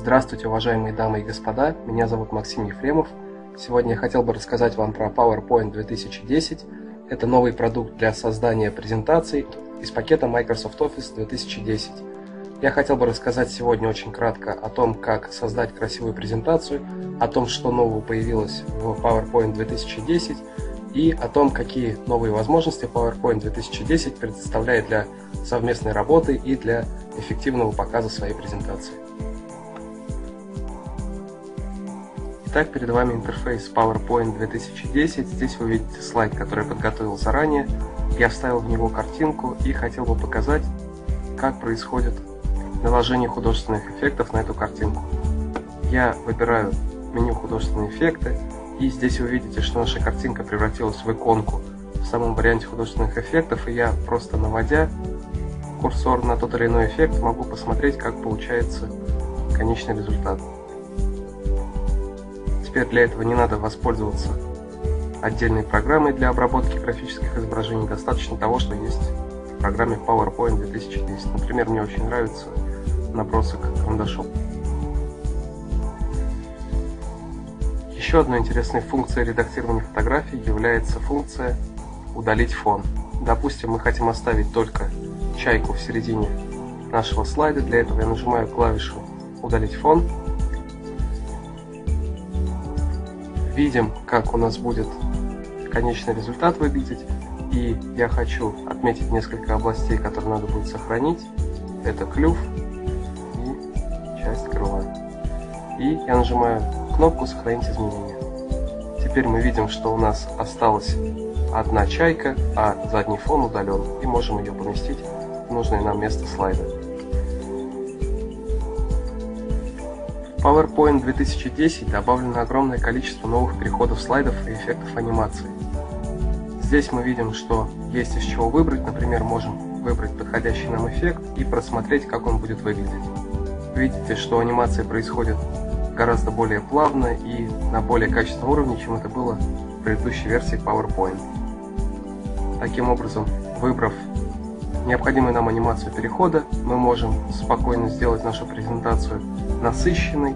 Здравствуйте, уважаемые дамы и господа, меня зовут Максим Ефремов. Сегодня я хотел бы рассказать вам про PowerPoint 2010. Это новый продукт для создания презентаций из пакета Microsoft Office 2010. Я хотел бы рассказать сегодня очень кратко о том, как создать красивую презентацию, о том, что нового появилось в PowerPoint 2010 и о том, какие новые возможности PowerPoint 2010 предоставляет для совместной работы и для эффективного показа своей презентации. Итак, перед вами интерфейс PowerPoint 2010. Здесь вы видите слайд, который я подготовил заранее. Я вставил в него картинку и хотел бы показать, как происходит наложение художественных эффектов на эту картинку. Я выбираю меню «Художественные эффекты», и здесь вы видите, что наша картинка превратилась в иконку в самом варианте художественных эффектов, и я, просто наводя курсор на тот или иной эффект, могу посмотреть, как получается конечный результат. Теперь для этого не надо воспользоваться отдельной программой для обработки графических изображений, достаточно того, что есть в программе PowerPoint 2010. Например, мне очень нравится набросок карандашом. Еще одной интересной функцией редактирования фотографий является функция «Удалить фон». Допустим, мы хотим оставить только чайку в середине нашего слайда. Для этого я нажимаю клавишу «Удалить фон». Видим, как у нас будет конечный результат выглядеть. И я хочу отметить несколько областей, которые надо будет сохранить. Это клюв и часть крыла. И я нажимаю кнопку «Сохранить изменения». Теперь мы видим, что у нас осталась одна чайка, а задний фон удален. И можем ее поместить в нужное нам место слайда. В PowerPoint 2010 добавлено огромное количество новых переходов слайдов и эффектов анимации. Здесь мы видим, что есть из чего выбрать. Например, можем выбрать подходящий нам эффект и просмотреть, как он будет выглядеть. Видите, что анимация происходит гораздо более плавно и на более качественном уровне, чем это было в предыдущей версии PowerPoint. Таким образом, выбрав необходимую нам анимацию перехода, мы можем спокойно сделать нашу презентацию насыщенной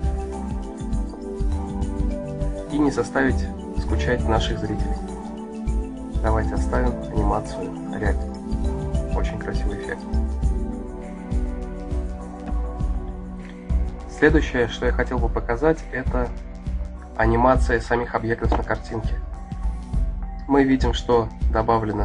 и не заставить скучать наших зрителей. Давайте оставим анимацию рябь. Очень красивый эффект. Следующее, что я хотел бы показать, это анимация самих объектов на картинке. Мы видим, что добавлено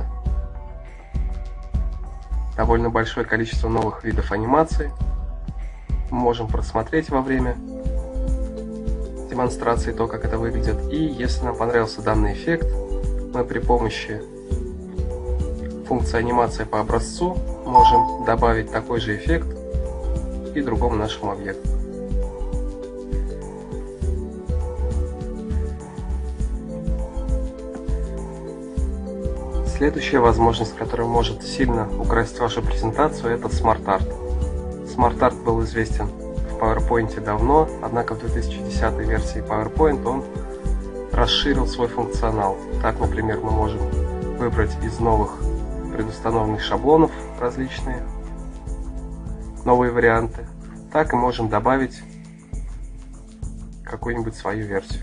довольно большое количество новых видов анимации. Мы можем просмотреть во время демонстрации то, как это выглядит. И если нам понравился данный эффект, мы при помощи функции анимация по образцу можем добавить такой же эффект и другому нашему объекту. Следующая возможность, которая может сильно украсить вашу презентацию, это Smart Art. Smart Art был известен в PowerPoint давно, однако в 2010 версии PowerPoint он расширил свой функционал. Так, например, мы можем выбрать из новых предустановленных шаблонов различные новые варианты. Так и можем добавить какую-нибудь свою версию.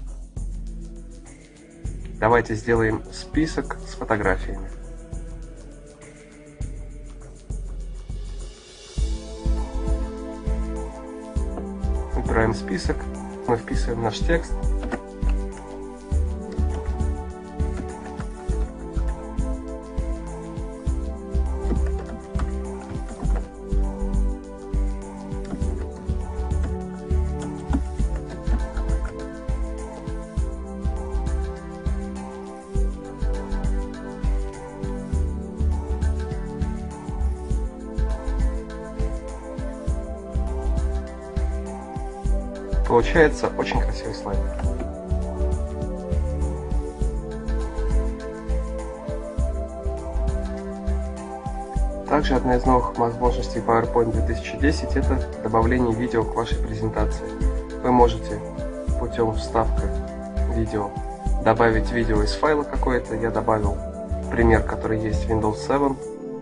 Давайте сделаем список с фотографиями. Выбираем список, мы вписываем наш текст. Получается очень красивый слайд. Также одна из новых возможностей PowerPoint 2010 – это добавление видео к вашей презентации. Вы можете путем вставки видео добавить видео из файла какое-то. Я добавил пример, который есть в Windows 7,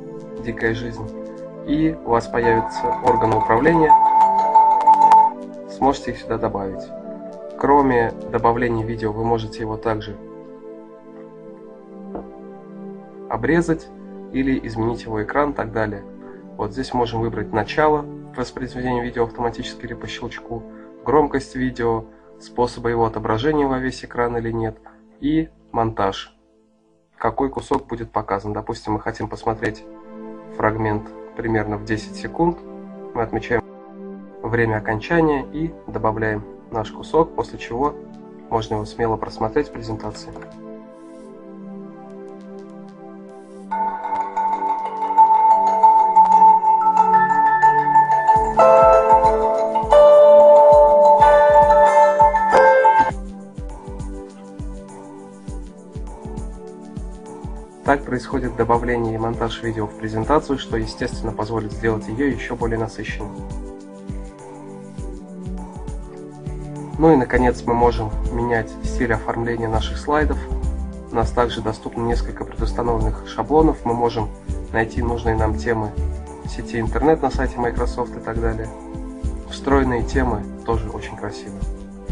«Дикая жизнь». И у вас появится орган управления сможете их сюда добавить. Кроме добавления видео, вы можете его также обрезать или изменить его экран и так далее. Вот здесь можем выбрать начало воспроизведения видео автоматически или по щелчку, громкость видео, способы его отображения во весь экран или нет, и монтаж. Какой кусок будет показан. Допустим, мы хотим посмотреть фрагмент примерно в 10 секунд. Мы отмечаем время окончания и добавляем наш кусок, после чего можно его смело просмотреть в презентации. Так происходит добавление и монтаж видео в презентацию, что, естественно, позволит сделать ее еще более насыщенной. Ну и, наконец, мы можем менять стиль оформления наших слайдов. У нас также доступно несколько предустановленных шаблонов. Мы можем найти нужные нам темы в сети интернет на сайте Microsoft и так далее. Встроенные темы тоже очень красивые.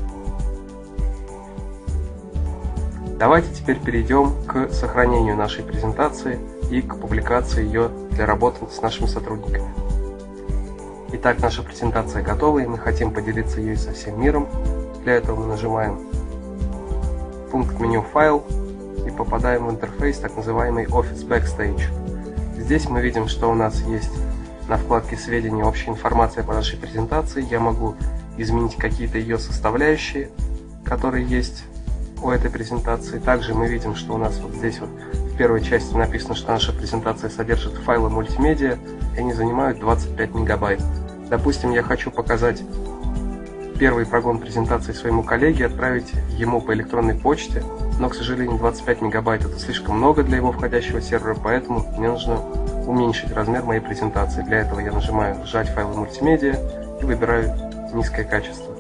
Давайте теперь перейдем к сохранению нашей презентации и к публикации ее для работы с нашими сотрудниками. Итак, наша презентация готова, и мы хотим поделиться ею со всем миром. Для этого мы нажимаем пункт меню «Файл» и попадаем в интерфейс, так называемый Office Backstage. Здесь мы видим, что у нас есть на вкладке «Сведения. Общая информация по нашей презентации». Я могу изменить какие-то ее составляющие, которые есть у этой презентации. Также мы видим, что у нас вот здесь вот в первой части написано, что наша презентация содержит файлы мультимедиа, и они занимают 25 мегабайт. Допустим, я хочу показать первый прогон презентации своему коллеге, отправить ему по электронной почте, но, к сожалению, 25 мегабайт это слишком много для его входящего сервера, поэтому мне нужно уменьшить размер моей презентации. Для этого я нажимаю «Сжать файлы мультимедиа» и выбираю низкое качество.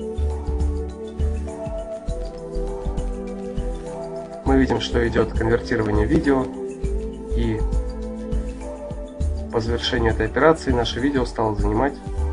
Мы видим, что идет конвертирование видео, и по завершению этой операции наше видео стало занимать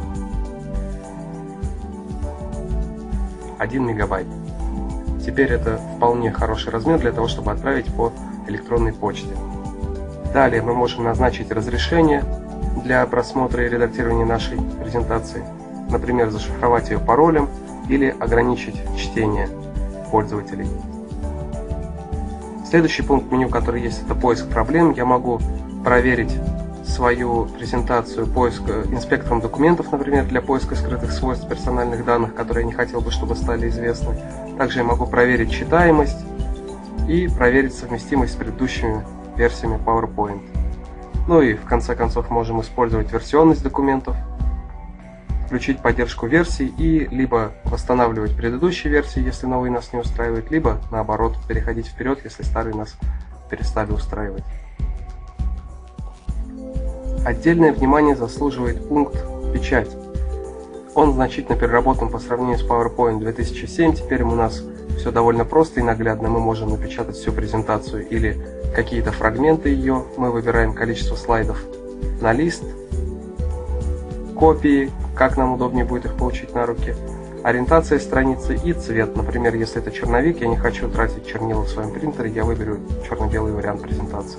1 мегабайт. Теперь это вполне хороший размер для того, чтобы отправить по электронной почте. Далее мы можем назначить разрешение для просмотра и редактирования нашей презентации, например, зашифровать ее паролем или ограничить чтение пользователей. Следующий пункт меню, который есть, это поиск проблем. Я могу проверить свою презентацию инспектором документов, например, для поиска скрытых свойств персональных данных, которые я не хотел бы, чтобы стали известны. Также я могу проверить читаемость и проверить совместимость с предыдущими версиями PowerPoint. Ну и в конце концов можем использовать версионность документов, включить поддержку версий и либо восстанавливать предыдущие версии, если новые нас не устраивают, либо наоборот переходить вперед, если старые нас перестали устраивать. Отдельное внимание заслуживает пункт «Печать». Он значительно переработан по сравнению с PowerPoint 2007. Теперь у нас все довольно просто и наглядно. Мы можем напечатать всю презентацию или какие-то фрагменты ее. Мы выбираем количество слайдов на лист, копии, как нам удобнее будет их получить на руки, ориентация страницы и цвет. Например, если это черновик, я не хочу тратить чернила в своем принтере, я выберу черно-белый вариант презентации.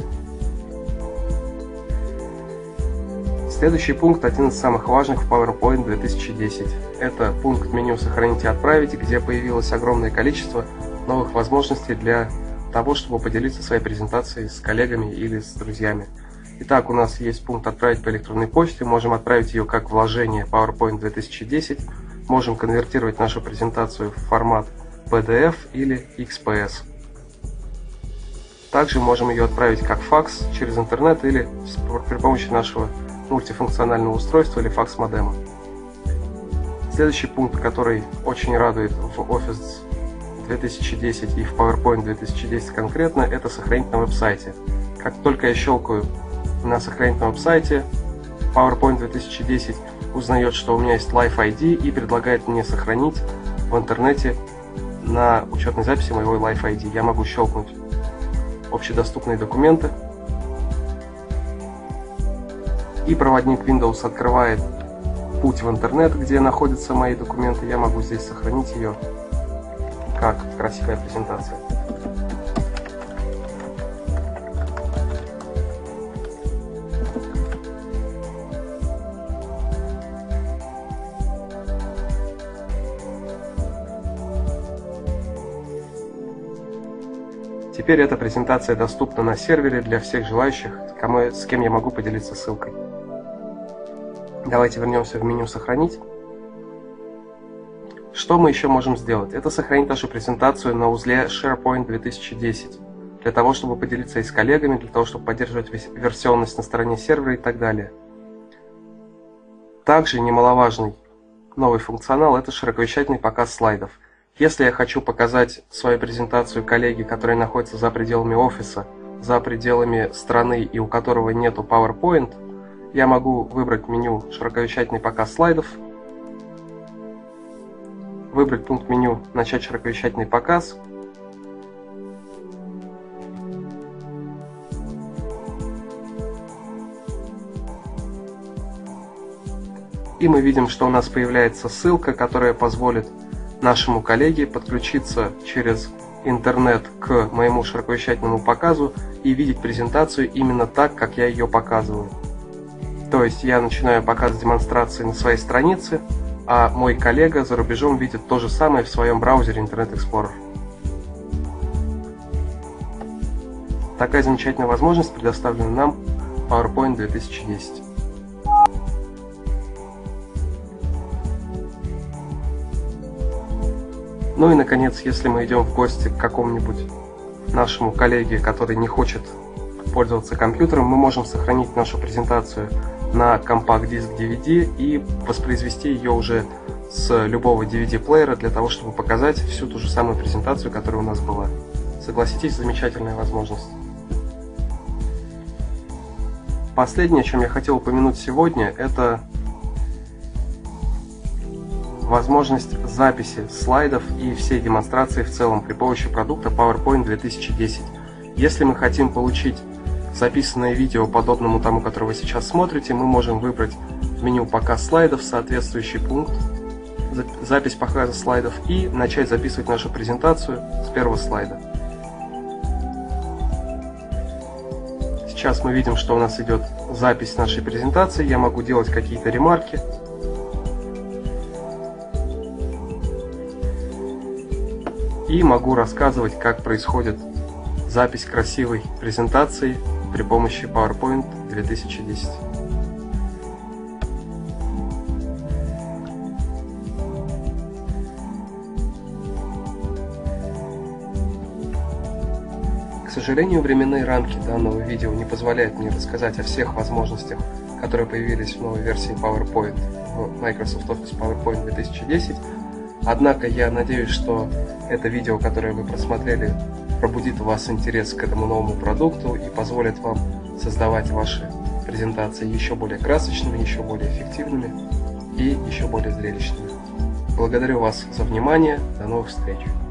Следующий пункт, один из самых важных в PowerPoint 2010. Это пункт меню «Сохранить и отправить», где появилось огромное количество новых возможностей для того, чтобы поделиться своей презентацией с коллегами или с друзьями. Итак, у нас есть пункт «Отправить по электронной почте». Можем отправить ее как вложение PowerPoint 2010. Можем конвертировать нашу презентацию в формат PDF или XPS. Также можем ее отправить как факс через интернет или при помощи нашего мультифункционального устройства или факс-модема. Следующий пункт, который очень радует в Office 2010 и в PowerPoint 2010 конкретно, это сохранить на веб-сайте. Как только я щелкаю на сохранить на веб-сайте, PowerPoint 2010 узнает, что у меня есть Live ID и предлагает мне сохранить в интернете на учетной записи моего Live ID. Я могу щелкнуть общедоступные документы, и проводник Windows открывает путь в интернет, где находятся мои документы, я могу здесь сохранить ее как красивая презентация. Теперь эта презентация доступна на сервере для всех желающих, с кем я могу поделиться ссылкой. Давайте вернемся в меню «Сохранить». Что мы еще можем сделать? Это сохранить нашу презентацию на узле SharePoint 2010, для того, чтобы поделиться и с коллегами, для того, чтобы поддерживать версионность на стороне сервера и так далее. Также немаловажный новый функционал – это широковещательный показ слайдов. Если я хочу показать свою презентацию коллеге, которая находится за пределами офиса, за пределами страны и у которого нету PowerPoint, я могу выбрать меню «Широковещательный показ слайдов», выбрать пункт меню «Начать широковещательный показ», и мы видим, что у нас появляется ссылка, которая позволит нашему коллеге подключиться через интернет к моему широковещательному показу и видеть презентацию именно так, как я ее показываю. То есть я начинаю показ демонстрации на своей странице, а мой коллега за рубежом видит то же самое в своем браузере Internet Explorer. Такая замечательная возможность предоставлена нам PowerPoint 2010. Ну и, наконец, если мы идем в гости к какому-нибудь нашему коллеге, который не хочет пользоваться компьютером, мы можем сохранить нашу презентацию на компакт-диск DVD и воспроизвести ее уже с любого DVD-плеера для того, чтобы показать всю ту же самую презентацию, которая у нас была. Согласитесь, замечательная возможность. Последнее, о чем я хотел упомянуть сегодня, это возможность записи слайдов и всей демонстрации в целом при помощи продукта PowerPoint 2010. Если мы хотим получить записанное видео, подобному тому, которое вы сейчас смотрите, мы можем выбрать в меню «Показ слайдов» соответствующий пункт «Запись показа слайдов» и начать записывать нашу презентацию с первого слайда. Сейчас мы видим, что у нас идет запись нашей презентации. Я могу делать какие-то ремарки. И могу рассказывать, как происходит запись красивой презентации при помощи PowerPoint 2010. К сожалению, временные рамки данного видео не позволяют мне рассказать о всех возможностях, которые появились в новой версии PowerPoint в Microsoft Office PowerPoint 2010. Однако я надеюсь, что это видео, которое вы просмотрели, пробудит у вас интерес к этому новому продукту и позволит вам создавать ваши презентации еще более красочными, еще более эффективными и еще более зрелищными. Благодарю вас за внимание. До новых встреч!